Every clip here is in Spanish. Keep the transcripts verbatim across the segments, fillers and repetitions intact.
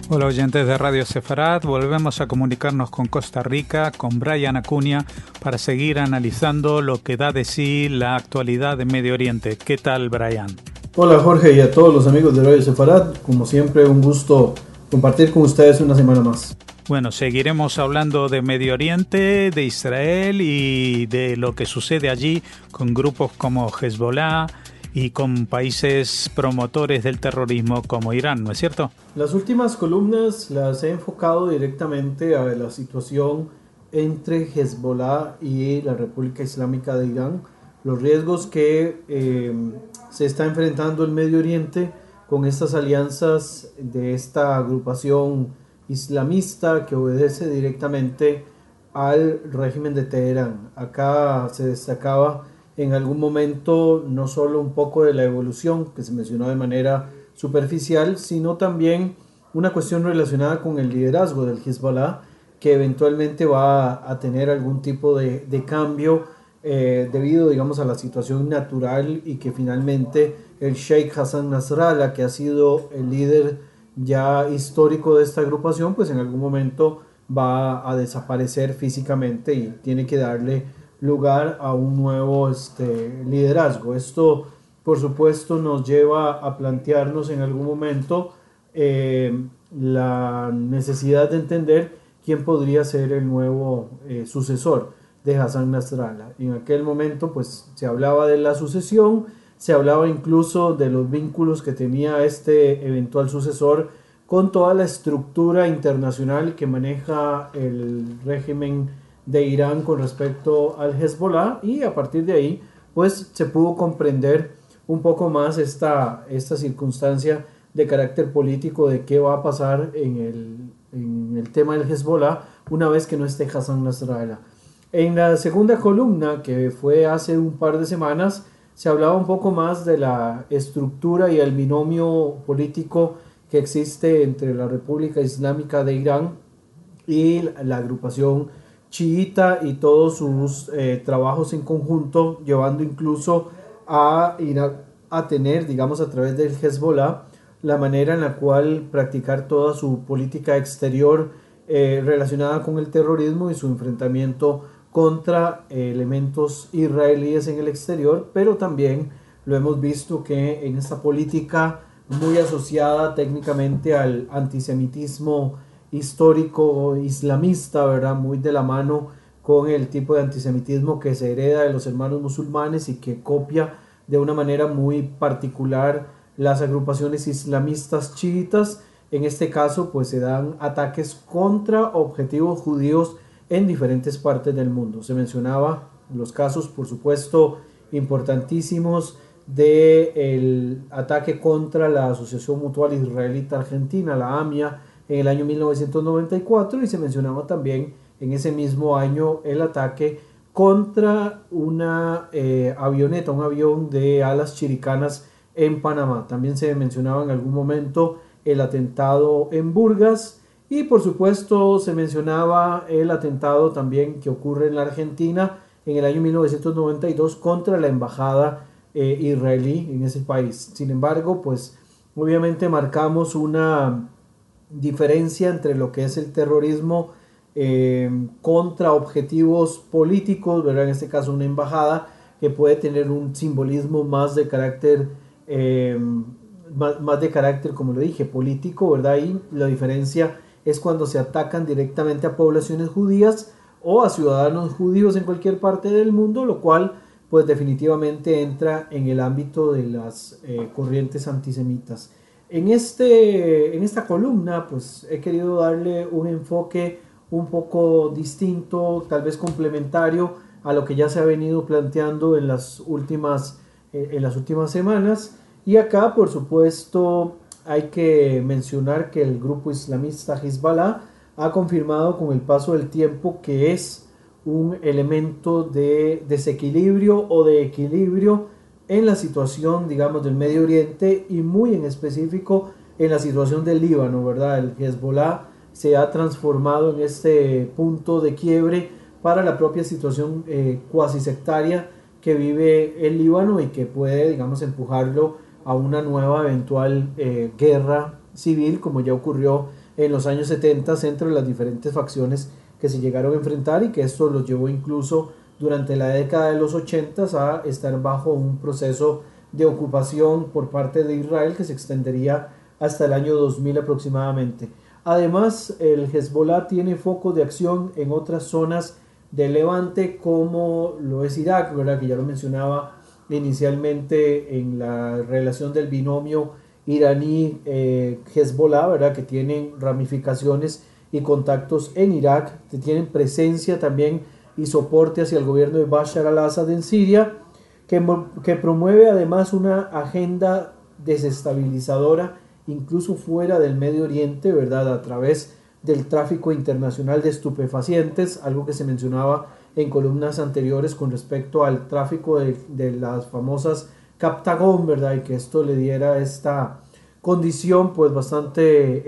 Hola oyentes de Radio Sefarat, volvemos a comunicarnos con Costa Rica, con Brian Acuña, para seguir analizando lo que da de sí la actualidad de Medio Oriente. ¿Qué tal, Brian? Hola Jorge y a todos los amigos de Radio Sefarat, como siempre un gusto compartir con ustedes una semana más. Bueno, seguiremos hablando de Medio Oriente, de Israel y de lo que sucede allí con grupos como Hezbollah y con países promotores del terrorismo como Irán, ¿no es cierto? Las últimas columnas las he enfocado directamente a la situación entre Hezbollah y la República Islámica de Irán, los riesgos que eh, se está enfrentando el Medio Oriente con estas alianzas de esta agrupación islamista que obedece directamente al régimen de Teherán. Acá se destacaba en algún momento no solo un poco de la evolución que se mencionó de manera superficial, sino también una cuestión relacionada con el liderazgo del Hezbollah, que eventualmente va a tener algún tipo de, de cambio eh, debido, digamos, a la situación natural, y que finalmente el Sheikh Hassan Nasrallah, que ha sido el líder ya histórico de esta agrupación, pues en algún momento va a desaparecer físicamente y tiene que darle lugar a un nuevo este, liderazgo. Esto, por supuesto, nos lleva a plantearnos en algún momento eh, la necesidad de entender quién podría ser el nuevo eh, sucesor de Hassan Nasrallah. En aquel momento, pues, se hablaba de la sucesión, se hablaba incluso de los vínculos que tenía este eventual sucesor con toda la estructura internacional que maneja el régimen de Irán con respecto al Hezbollah, y a partir de ahí pues se pudo comprender un poco más esta, esta circunstancia de carácter político de qué va a pasar en el, en el tema del Hezbollah una vez que no esté Hassan Nasrallah. En la segunda columna, que fue hace un par de semanas, se hablaba un poco más de la estructura y el binomio político que existe entre la República Islámica de Irán y la agrupación chiita y todos sus eh, trabajos en conjunto, llevando incluso a ir a, a tener, digamos, a través del Hezbollah, la manera en la cual practicar toda su política exterior eh, relacionada con el terrorismo y su enfrentamiento contra eh, elementos israelíes en el exterior, pero también lo hemos visto que en esta política muy asociada técnicamente al antisemitismo histórico islamista, ¿verdad? Muy de la mano con el tipo de antisemitismo que se hereda de los hermanos musulmanes y que copia de una manera muy particular las agrupaciones islamistas chiitas. En este caso, pues se dan ataques contra objetivos judíos en diferentes partes del mundo. Se mencionaba los casos, por supuesto, importantísimos del ataque contra la Asociación Mutual Israelita Argentina, la AMIA, en el año mil novecientos noventa y cuatro, y se mencionaba también en ese mismo año el ataque contra una eh, avioneta, un avión de alas chiricanas en Panamá. También se mencionaba en algún momento el atentado en Burgas, y por supuesto se mencionaba el atentado también que ocurre en la Argentina en el año mil novecientos noventa y dos contra la embajada eh, israelí en ese país. Sin embargo, pues obviamente marcamos una diferencia entre lo que es el terrorismo eh, contra objetivos políticos, ¿verdad? En este caso una embajada que puede tener un simbolismo más de carácter eh, más, más de carácter, como lo dije, político, ¿verdad? Y la diferencia es cuando se atacan directamente a poblaciones judías o a ciudadanos judíos en cualquier parte del mundo, lo cual pues definitivamente entra en el ámbito de las eh, corrientes antisemitas. En, este, en esta columna pues he querido darle un enfoque un poco distinto, tal vez complementario a lo que ya se ha venido planteando en las últimas, eh, en las últimas semanas. Y acá, por supuesto, hay que mencionar que el grupo islamista Hezbollah ha confirmado con el paso del tiempo que es un elemento de desequilibrio o de equilibrio en la situación, digamos, del Medio Oriente, y muy en específico en la situación del Líbano, ¿verdad? El Hezbollah se ha transformado en este punto de quiebre para la propia situación eh, cuasi sectaria que vive el Líbano, y que puede, digamos, empujarlo a una nueva eventual eh, guerra civil, como ya ocurrió en los años setenta entre las diferentes facciones que se llegaron a enfrentar y que esto los llevó incluso durante la década de los ochenta a estar bajo un proceso de ocupación por parte de Israel que se extendería hasta el año dos mil aproximadamente. Además, el Hezbollah tiene focos de acción en otras zonas del Levante como lo es Irak, ¿verdad? Que ya lo mencionaba inicialmente en la relación del binomio iraní-Hezbollah, ¿verdad? Que tienen ramificaciones y contactos en Irak, que tienen presencia también y soporte hacia el gobierno de Bashar al-Assad en Siria, que, que promueve además una agenda desestabilizadora incluso fuera del Medio Oriente, ¿verdad? A través del tráfico internacional de estupefacientes, algo que se mencionaba en columnas anteriores con respecto al tráfico de, de las famosas Captagon, ¿verdad? Y que esto le diera esta condición pues bastante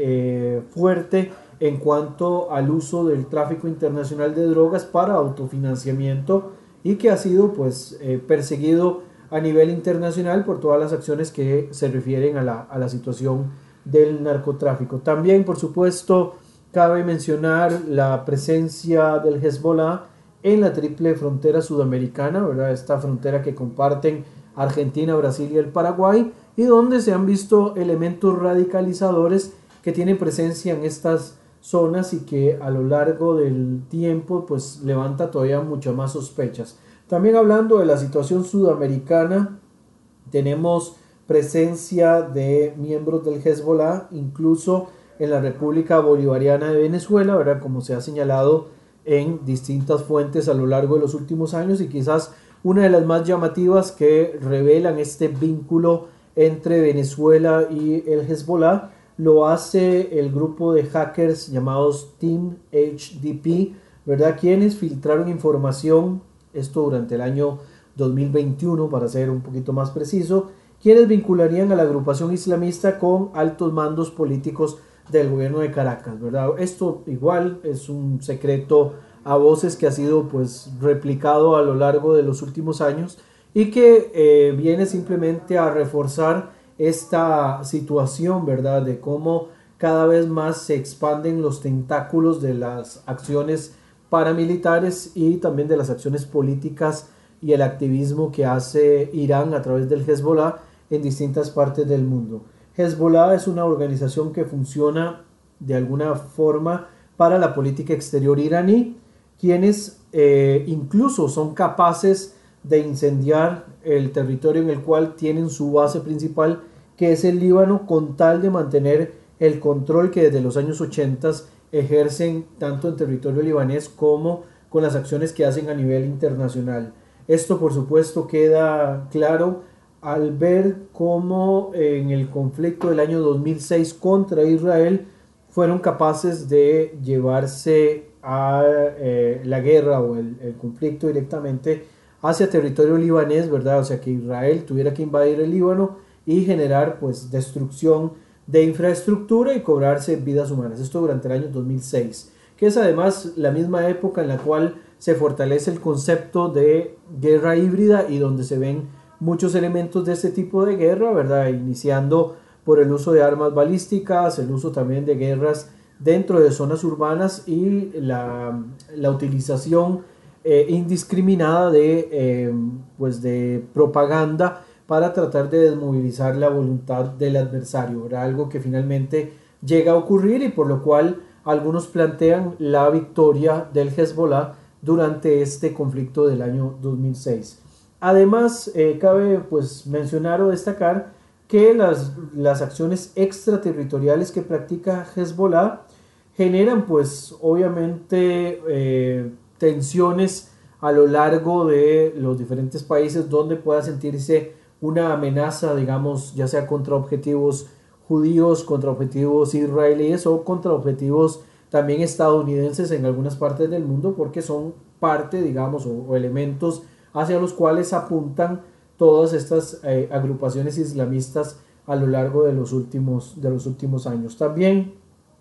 eh, fuerte en cuanto al uso del tráfico internacional de drogas para autofinanciamiento y que ha sido pues eh, perseguido a nivel internacional por todas las acciones que se refieren a la, a la situación del narcotráfico. También, por supuesto, cabe mencionar la presencia del Hezbollah en la triple frontera sudamericana, ¿verdad? Esta frontera que comparten Argentina, Brasil y el Paraguay, y donde se han visto elementos radicalizadores que tienen presencia en estas zonas y que a lo largo del tiempo pues levanta todavía muchas más sospechas. También hablando de la situación sudamericana, tenemos presencia de miembros del Hezbollah, incluso en la República Bolivariana de Venezuela, ¿verdad? Como se ha señalado en distintas fuentes a lo largo de los últimos años, y quizás una de las más llamativas que revelan este vínculo entre Venezuela y el Hezbollah lo hace el grupo de hackers llamados Team H D P, ¿verdad? Quienes filtraron información, esto durante el año dos mil veintiuno para ser un poquito más preciso, quienes vincularían a la agrupación islamista con altos mandos políticos del gobierno de Caracas, ¿verdad? Esto igual es un secreto a voces que ha sido pues replicado a lo largo de los últimos años y que eh, viene simplemente a reforzar esta situación, ¿verdad? De cómo cada vez más se expanden los tentáculos de las acciones paramilitares y también de las acciones políticas y el activismo que hace Irán a través del Hezbollah en distintas partes del mundo. Hezbollah es una organización que funciona de alguna forma para la política exterior iraní, quienes eh, incluso son capaces de incendiar el territorio en el cual tienen su base principal, que es el Líbano, con tal de mantener el control que desde los años ochenta ejercen tanto en territorio libanés como con las acciones que hacen a nivel internacional. Esto, por supuesto, queda claro al ver cómo en el conflicto del año dos mil seis contra Israel fueron capaces de llevarse a eh, la guerra o el, el conflicto directamente hacia territorio libanés, ¿verdad? O sea, que Israel tuviera que invadir el Líbano y generar pues destrucción de infraestructura y cobrarse vidas humanas. Esto durante el año dos mil seis, que es además la misma época en la cual se fortalece el concepto de guerra híbrida y donde se ven muchos elementos de este tipo de guerra, ¿verdad? Iniciando por el uso de armas balísticas, el uso también de guerras dentro de zonas urbanas y la, la utilización eh, indiscriminada de, eh, pues de propaganda para tratar de desmovilizar la voluntad del adversario, ¿verdad? Algo que finalmente llega a ocurrir y por lo cual algunos plantean la victoria del Hezbollah durante este conflicto del año dos mil seis. Además, eh, cabe pues mencionar o destacar que las, las acciones extraterritoriales que practica Hezbollah generan pues obviamente eh, tensiones a lo largo de los diferentes países donde pueda sentirse una amenaza, digamos, ya sea contra objetivos judíos, contra objetivos israelíes o contra objetivos también estadounidenses en algunas partes del mundo, porque son parte, digamos, o, o elementos hacia los cuales apuntan todas estas eh, agrupaciones islamistas a lo largo de los últimos, de los últimos años. También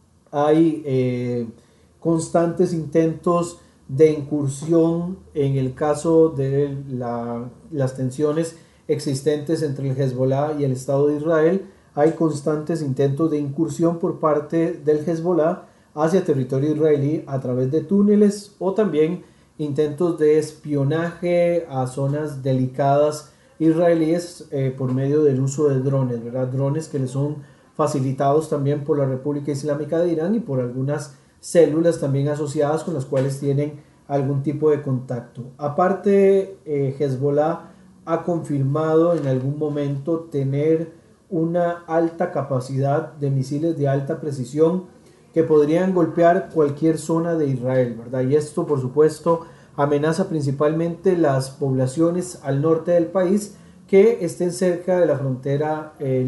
hay eh, constantes intentos de incursión en el caso de la, las tensiones existentes entre el Hezbollah y el Estado de Israel hay constantes intentos de incursión por parte del Hezbollah hacia territorio israelí a través de túneles o también intentos de espionaje a zonas delicadas israelíes eh, por medio del uso de drones, ¿verdad? Drones que le son facilitados también por la República Islámica de Irán y por algunas células también asociadas con las cuales tienen algún tipo de contacto. Aparte, eh, Hezbollah ha confirmado en algún momento tener una alta capacidad de misiles de alta precisión que podrían golpear cualquier zona de Israel, ¿verdad? Y esto, por supuesto, amenaza principalmente las poblaciones al norte del país que estén cerca de la frontera eh,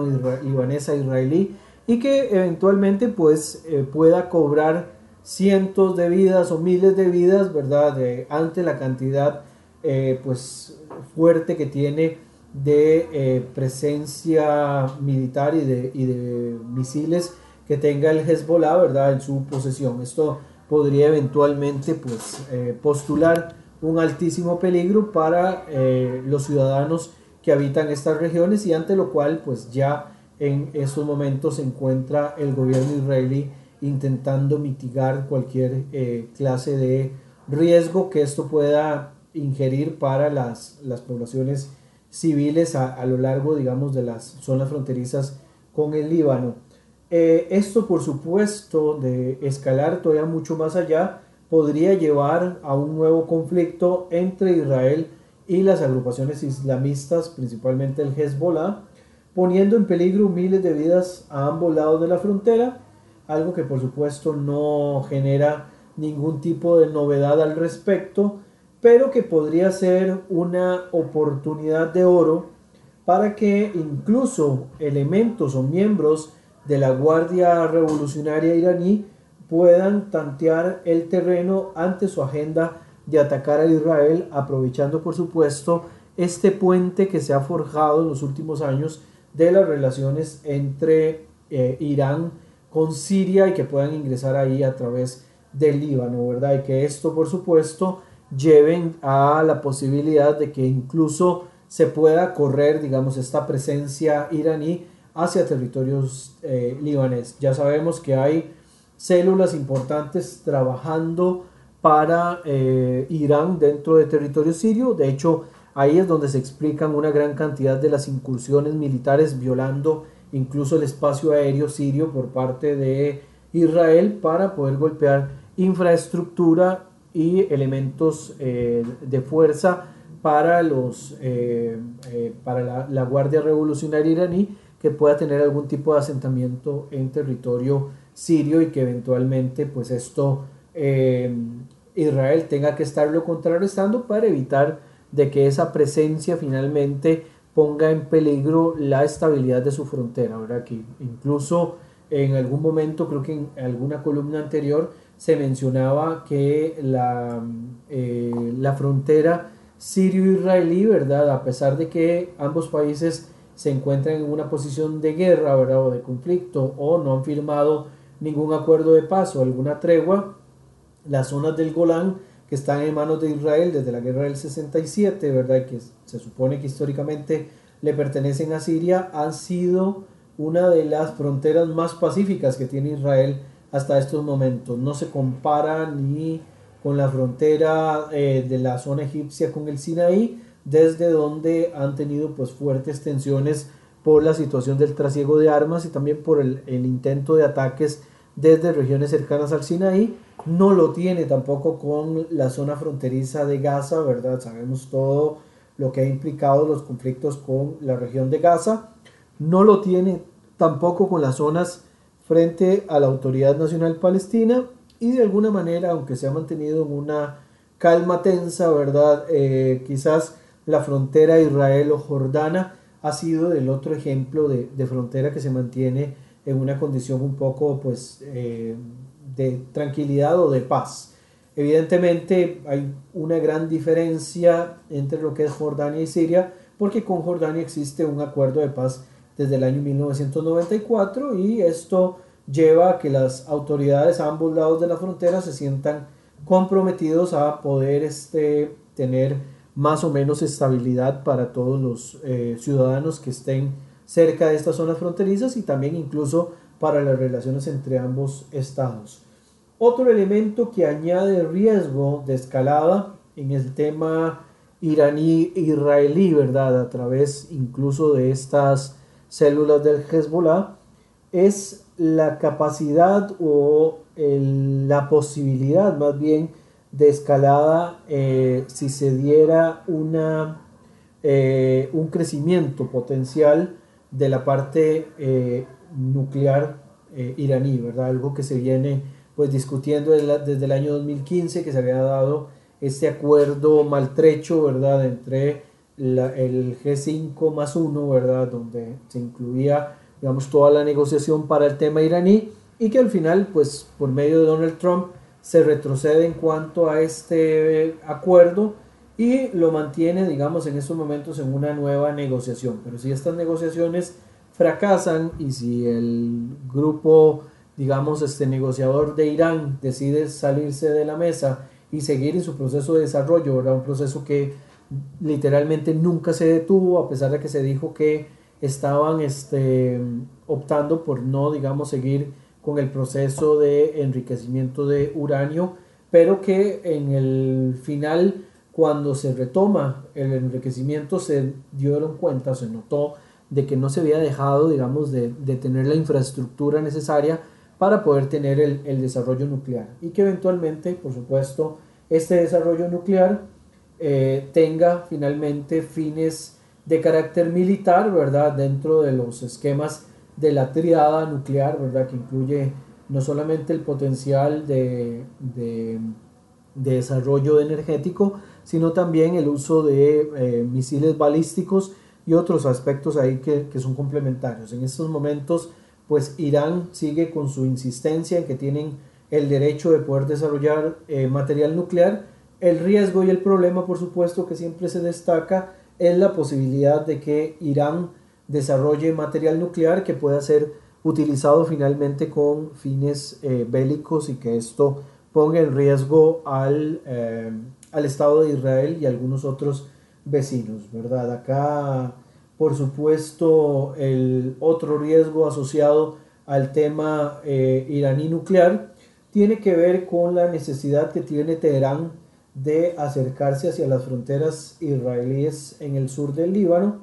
líbano-libanesa-israelí y que eventualmente pues eh, pueda cobrar cientos de vidas o miles de vidas, ¿verdad? De, ante la cantidad eh, pues fuerte que tiene de eh, presencia militar y de, y de misiles que tenga el Hezbollah, ¿verdad? En su posesión. Esto podría eventualmente pues eh, postular un altísimo peligro para eh, los ciudadanos que habitan estas regiones y ante lo cual pues ya en estos momentos se encuentra el gobierno israelí intentando mitigar cualquier eh, clase de riesgo que esto pueda ingerir para las, las poblaciones civiles a, a lo largo, digamos, de las zonas fronterizas con el Líbano. Eh, esto, por supuesto, de escalar todavía mucho más allá, podría llevar a un nuevo conflicto entre Israel y las agrupaciones islamistas, principalmente el Hezbollah, poniendo en peligro miles de vidas a ambos lados de la frontera, algo que por supuesto no genera ningún tipo de novedad al respecto, pero que podría ser una oportunidad de oro para que incluso elementos o miembros de la Guardia Revolucionaria iraní puedan tantear el terreno ante su agenda de atacar a Israel, aprovechando por supuesto este puente que se ha forjado en los últimos años de las relaciones entre eh, Irán con Siria y que puedan ingresar ahí a través del Líbano, ¿verdad? Y que esto por supuesto lleven a la posibilidad de que incluso se pueda correr, digamos, esta presencia iraní hacia territorios eh, libaneses. Ya sabemos que hay células importantes trabajando para eh, Irán dentro de territorio sirio. De hecho, ahí es donde se explican una gran cantidad de las incursiones militares violando incluso el espacio aéreo sirio por parte de Israel para poder golpear infraestructura y elementos eh, de fuerza para, los, eh, eh, para la, la Guardia Revolucionaria iraní que pueda tener algún tipo de asentamiento en territorio sirio y que eventualmente pues esto eh, Israel tenga que estarlo contrarrestando para evitar de que esa presencia finalmente ponga en peligro la estabilidad de su frontera, ¿verdad? Que incluso en algún momento, creo que en alguna columna anterior se mencionaba que la, eh, la frontera sirio-israelí, ¿verdad? A pesar de que ambos países se encuentran en una posición de guerra, ¿verdad? O de conflicto, o no han firmado ningún acuerdo de paz o alguna tregua, las zonas del Golán que están en manos de Israel desde la guerra del sesenta y siete, ¿verdad? Que se supone que históricamente le pertenecen a Siria, han sido una de las fronteras más pacíficas que tiene Israel hasta estos momentos. No se compara ni con la frontera eh, de la zona egipcia con el Sinaí, desde donde han tenido pues fuertes tensiones por la situación del trasiego de armas y también por el, el intento de ataques desde regiones cercanas al Sinaí. No lo tiene tampoco con la zona fronteriza de Gaza, ¿verdad? Sabemos todo lo que ha implicado los conflictos con la región de Gaza. No lo tiene tampoco con las zonas frente a la Autoridad Nacional Palestina y de alguna manera, aunque se ha mantenido en una calma tensa, ¿verdad? Eh, quizás la frontera israelo-jordana ha sido el otro ejemplo de, de frontera que se mantiene en una condición un poco pues eh, de tranquilidad o de paz. Evidentemente hay una gran diferencia entre lo que es Jordania y Siria, porque con Jordania existe un acuerdo de paz desde el año mil novecientos noventa y cuatro y esto lleva a que las autoridades a ambos lados de la frontera se sientan comprometidos a poder este, tener más o menos estabilidad para todos los eh, ciudadanos que estén cerca de estas zonas fronterizas y también incluso para las relaciones entre ambos estados. Otro elemento que añade riesgo de escalada en el tema iraní-israelí, ¿verdad? A través incluso de estas células del Hezbollah, es la capacidad o el, la posibilidad más bien de escalada eh, si se diera una, eh, un crecimiento potencial de la parte eh, nuclear eh, iraní, ¿verdad? Algo que se viene pues discutiendo desde, la, desde el año dos mil quince, que se había dado este acuerdo maltrecho, ¿verdad? Entre la, el G cinco más uno, ¿verdad? Donde se incluía, digamos, toda la negociación para el tema iraní y que al final, pues por medio de Donald Trump, se retrocede en cuanto a este acuerdo y lo mantiene, digamos, en estos momentos en una nueva negociación. Pero si estas negociaciones fracasan y si el grupo, digamos, este negociador de Irán decide salirse de la mesa y seguir en su proceso de desarrollo, ¿verdad? Un proceso que literalmente nunca se detuvo, a pesar de que se dijo que estaban este, optando por no, digamos, seguir con el proceso de enriquecimiento de uranio, pero que en el final, cuando se retoma el enriquecimiento, se dieron cuenta, se notó de que no se había dejado, digamos, de, de tener la infraestructura necesaria para poder tener el, el desarrollo nuclear y que eventualmente, por supuesto, este desarrollo nuclear eh, tenga finalmente fines de carácter militar, ¿verdad? Dentro de los esquemas de la triada nuclear, ¿verdad? Que incluye no solamente el potencial de, de, de desarrollo energético, sino también el uso de eh, misiles balísticos y otros aspectos ahí que, que son complementarios. En estos momentos, pues Irán sigue con su insistencia en que tienen el derecho de poder desarrollar eh, material nuclear. El riesgo y el problema, por supuesto, que siempre se destaca es la posibilidad de que Irán desarrolle material nuclear que pueda ser utilizado finalmente con fines eh, bélicos y que esto ponga en riesgo al, eh, al Estado de Israel y algunos otros vecinos, ¿verdad? Acá, por supuesto, el otro riesgo asociado al tema eh, iraní nuclear tiene que ver con la necesidad que tiene Teherán de acercarse hacia las fronteras israelíes en el sur del Líbano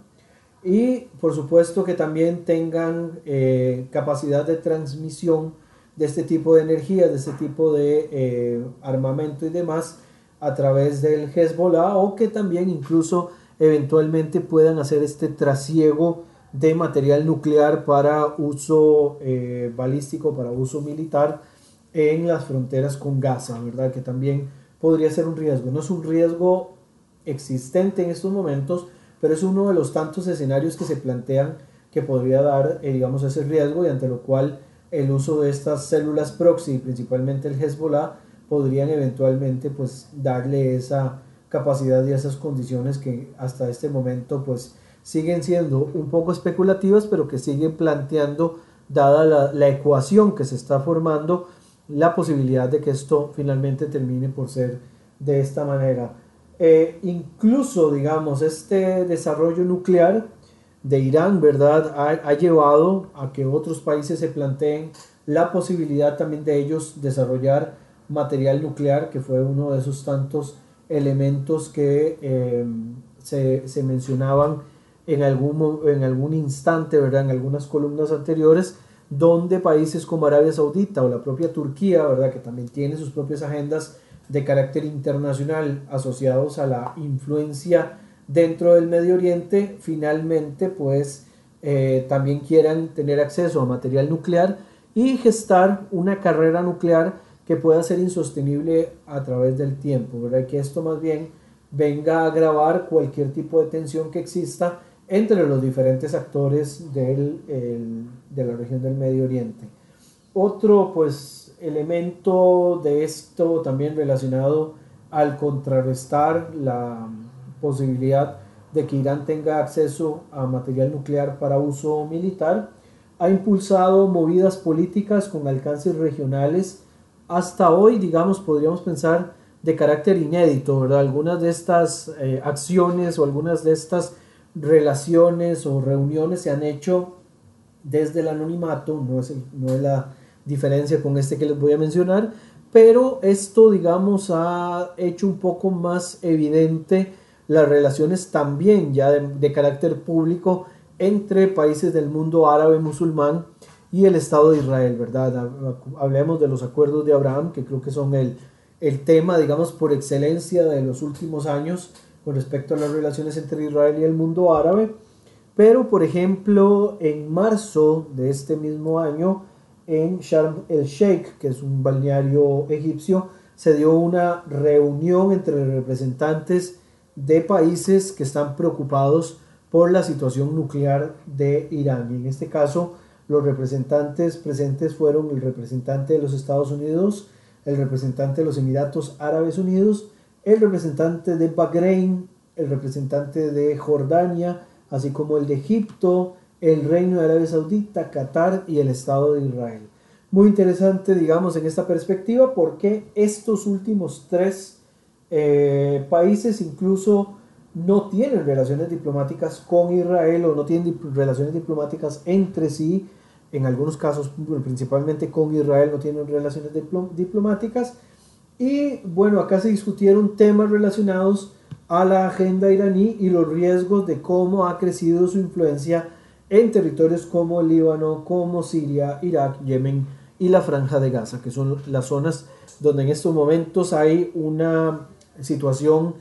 y por supuesto que también tengan eh, capacidad de transmisión de este tipo de energía, de este tipo de eh, armamento y demás a través del Hezbollah o que también incluso eventualmente puedan hacer este trasiego de material nuclear para uso eh, balístico, para uso militar en las fronteras con Gaza, ¿verdad? Que también podría ser un riesgo. No es un riesgo existente en estos momentos, pero es uno de los tantos escenarios que se plantean que podría dar, eh, digamos, ese riesgo y ante lo cual el uso de estas células proxy, principalmente el Hezbollah, podrían eventualmente pues darle esa capacidad y esas condiciones que hasta este momento pues siguen siendo un poco especulativas, pero que siguen planteando, dada la, la ecuación que se está formando, la posibilidad de que esto finalmente termine por ser de esta manera. Eh, incluso, digamos, este desarrollo nuclear de Irán, ¿verdad? Ha, ha llevado a que otros países se planteen la posibilidad también de ellos desarrollar material nuclear, que fue uno de esos tantos elementos que eh, se, se mencionaban en algún, en algún instante, ¿verdad? En algunas columnas anteriores, donde países como Arabia Saudita o la propia Turquía, ¿verdad? Que también tiene sus propias agendas de carácter internacional asociados a la influencia dentro del Medio Oriente, finalmente pues eh, también quieran tener acceso a material nuclear y gestar una carrera nuclear que pueda ser insostenible a través del tiempo, ¿verdad? Que esto más bien venga a agravar cualquier tipo de tensión que exista entre los diferentes actores del, el, de la región del Medio Oriente. Otro pues elemento de esto también relacionado al contrarrestar la posibilidad de que Irán tenga acceso a material nuclear para uso militar, ha impulsado movidas políticas con alcances regionales hasta hoy, digamos, podríamos pensar de carácter inédito, ¿verdad? Algunas de estas eh, acciones o algunas de estas relaciones o reuniones se han hecho desde el anonimato, no es, el, no es la diferencia con este que les voy a mencionar, pero esto, digamos, ha hecho un poco más evidente las relaciones también ya de, de carácter público entre países del mundo árabe musulmán y el Estado de Israel, ¿verdad? Hablemos de los acuerdos de Abraham, que creo que son el, el tema, digamos, por excelencia de los últimos años con respecto a las relaciones entre Israel y el mundo árabe. Pero, por ejemplo, en marzo de este mismo año, en Sharm el Sheikh, que es un balneario egipcio, se dio una reunión entre representantes de países que están preocupados por la situación nuclear de Irán. Y en este caso, los representantes presentes fueron el representante de los Estados Unidos, el representante de los Emiratos Árabes Unidos, el representante de Bahrein, el representante de Jordania, así como el de Egipto, el Reino de Arabia Saudita, Qatar y el Estado de Israel. Muy interesante, digamos, en esta perspectiva, porque estos últimos tres eh, países incluso no tienen relaciones diplomáticas con Israel o no tienen dip- relaciones diplomáticas entre sí. En algunos casos, principalmente con Israel, no tienen relaciones dipl- diplomáticas. Y bueno, acá se discutieron temas relacionados a la agenda iraní y los riesgos de cómo ha crecido su influencia en territorios como el Líbano, como Siria, Irak, Yemen y la Franja de Gaza, que son las zonas donde en estos momentos hay una situación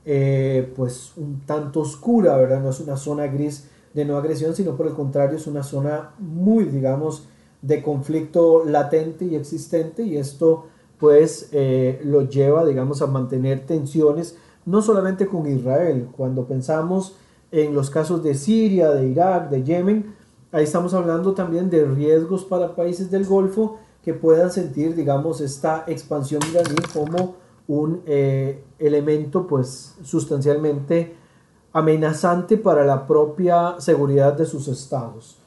eh, pues un tanto oscura, ¿verdad? No es una zona gris de no agresión, sino por el contrario es una zona muy, digamos, de conflicto latente y existente, y esto pues eh, lo lleva, digamos, a mantener tensiones no solamente con Israel. Cuando pensamos en los casos de Siria, de Irak, de Yemen, ahí estamos hablando también de riesgos para países del Golfo que puedan sentir, digamos, esta expansión iraní como un eh, elemento pues sustancialmente amenazante para la propia seguridad de sus estados.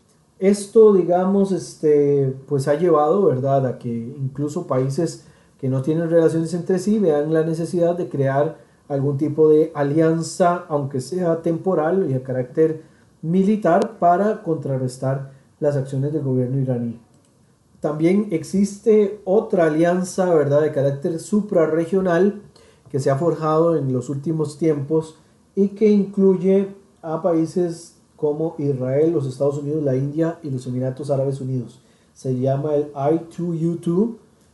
Esto, digamos, este, pues ha llevado, ¿verdad?, a que incluso países que no tienen relaciones entre sí vean la necesidad de crear algún tipo de alianza, aunque sea temporal y de carácter militar, para contrarrestar las acciones del gobierno iraní. También existe otra alianza, ¿verdad?, de carácter suprarregional que se ha forjado en los últimos tiempos y que incluye a países como Israel, los Estados Unidos, la India y los Emiratos Árabes Unidos. Se llama el I dos U dos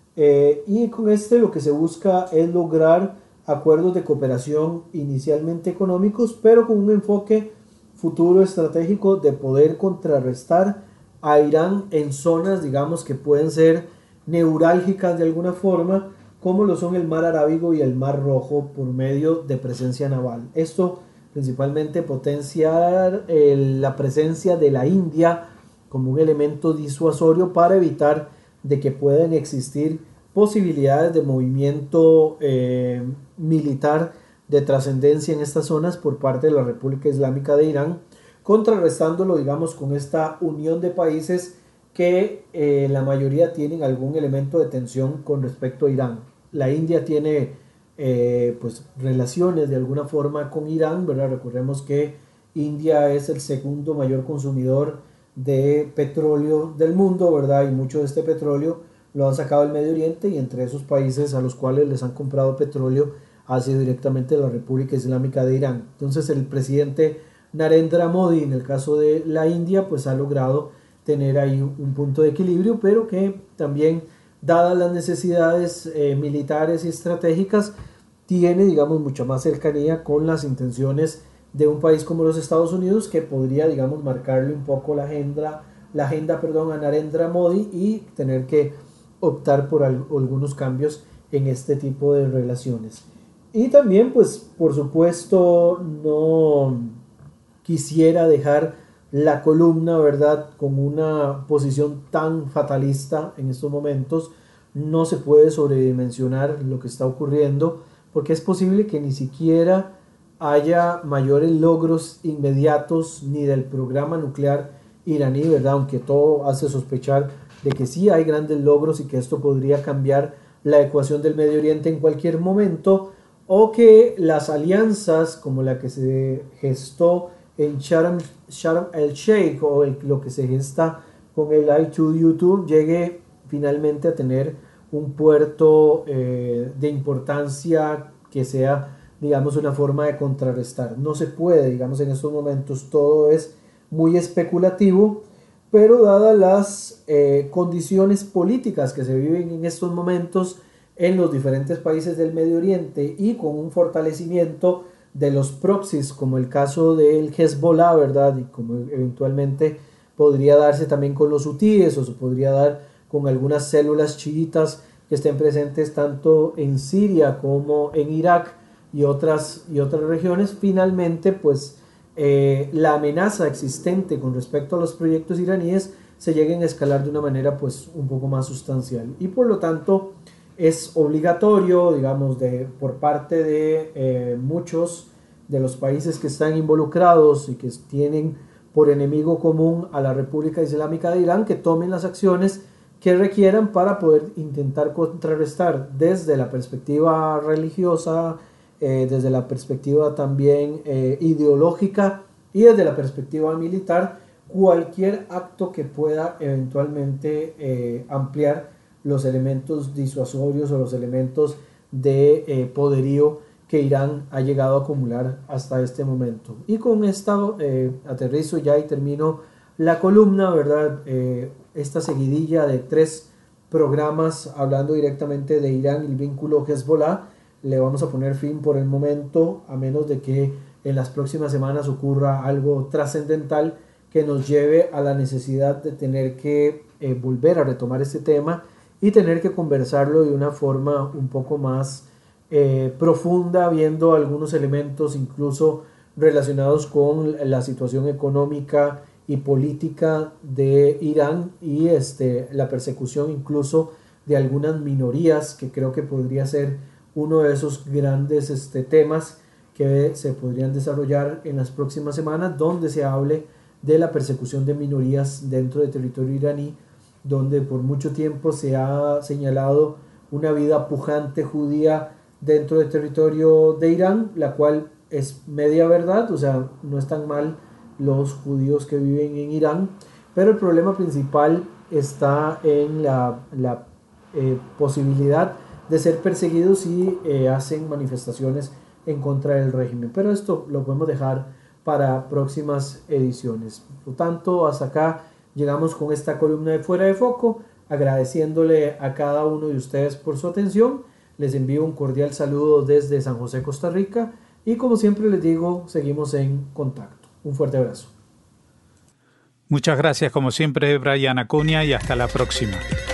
eh, y con este lo que se busca es lograr acuerdos de cooperación inicialmente económicos, pero con un enfoque futuro estratégico de poder contrarrestar a Irán en zonas, digamos, que pueden ser neurálgicas de alguna forma, como lo son el Mar Arábigo y el Mar Rojo, por medio de presencia naval. Esto principalmente potenciar eh, la presencia de la India como un elemento disuasorio para evitar de que puedan existir posibilidades de movimiento eh, militar de trascendencia en estas zonas por parte de la República Islámica de Irán, contrarrestándolo, digamos, con esta unión de países que eh, la mayoría tienen algún elemento de tensión con respecto a Irán. La India tiene Eh, pues relaciones de alguna forma con Irán, ¿verdad? Recordemos que India es el segundo mayor consumidor de petróleo del mundo, ¿verdad? Y mucho de este petróleo lo han sacado del Medio Oriente, y entre esos países a los cuales les han comprado petróleo ha sido directamente la República Islámica de Irán. Entonces el presidente Narendra Modi, en el caso de la India, pues ha logrado tener ahí un punto de equilibrio, pero que también, dadas las necesidades eh, militares y estratégicas, tiene, digamos, mucha más cercanía con las intenciones de un país como los Estados Unidos, que podría, digamos, marcarle un poco la agenda, la agenda, perdón, a Narendra Modi y tener que optar por al, algunos cambios en este tipo de relaciones. Y también, pues, por supuesto, no quisiera dejar la columna, ¿verdad?, con una posición tan fatalista en estos momentos. No se puede sobredimensionar lo que está ocurriendo, porque es posible que ni siquiera haya mayores logros inmediatos ni del programa nuclear iraní, ¿verdad?, aunque todo hace sospechar de que sí hay grandes logros y que esto podría cambiar la ecuación del Medio Oriente en cualquier momento, o que las alianzas como la que se gestó en Sharm, Sharm el Sheikh, o el, lo que se gesta con el I dos YouTube, llegue finalmente a tener un puerto eh, de importancia que sea, digamos, una forma de contrarrestar. No se puede, digamos, en estos momentos todo es muy especulativo, pero dadas las eh, condiciones políticas que se viven en estos momentos en los diferentes países del Medio Oriente, y con un fortalecimiento de los proxies, como el caso del Hezbollah, ¿verdad? Y como eventualmente podría darse también con los hutíes, o se podría dar con algunas células chiitas que estén presentes tanto en Siria como en Irak y otras, y otras regiones. Finalmente, pues eh, la amenaza existente con respecto a los proyectos iraníes se lleguen a escalar de una manera pues un poco más sustancial, y por lo tanto es obligatorio, digamos, de, por parte de eh, muchos de los países que están involucrados y que tienen por enemigo común a la República Islámica de Irán, que tomen las acciones que requieran para poder intentar contrarrestar desde la perspectiva religiosa, eh, desde la perspectiva también eh, ideológica y desde la perspectiva militar, cualquier acto que pueda eventualmente eh, ampliar los elementos disuasorios o los elementos de eh, poderío que Irán ha llegado a acumular hasta este momento. Y con esta eh, aterrizo ya y termino la columna, ¿verdad? Eh, esta seguidilla de tres programas hablando directamente de Irán y el vínculo Hezbollah, le vamos a poner fin por el momento, a menos de que en las próximas semanas ocurra algo trascendental que nos lleve a la necesidad de tener que eh, volver a retomar este tema y tener que conversarlo de una forma un poco más eh, profunda, viendo algunos elementos incluso relacionados con la situación económica y política de Irán, y este, la persecución incluso de algunas minorías, que creo que podría ser uno de esos grandes este, temas que se podrían desarrollar en las próximas semanas, donde se hable de la persecución de minorías dentro del territorio iraní, donde por mucho tiempo se ha señalado una vida pujante judía dentro del territorio de Irán, la cual es media verdad, o sea, no están mal los judíos que viven en Irán, pero el problema principal está en la, la eh, posibilidad de ser perseguidos si eh, hacen manifestaciones en contra del régimen, pero esto lo podemos dejar para próximas ediciones. Por lo tanto, hasta acá llegamos con esta columna de Fuera de Foco, agradeciéndole a cada uno de ustedes por su atención. Les envío un cordial saludo desde San José, Costa Rica, y como siempre les digo, seguimos en contacto. Un fuerte abrazo. Muchas gracias como siempre, Brian Acuña, y hasta la próxima.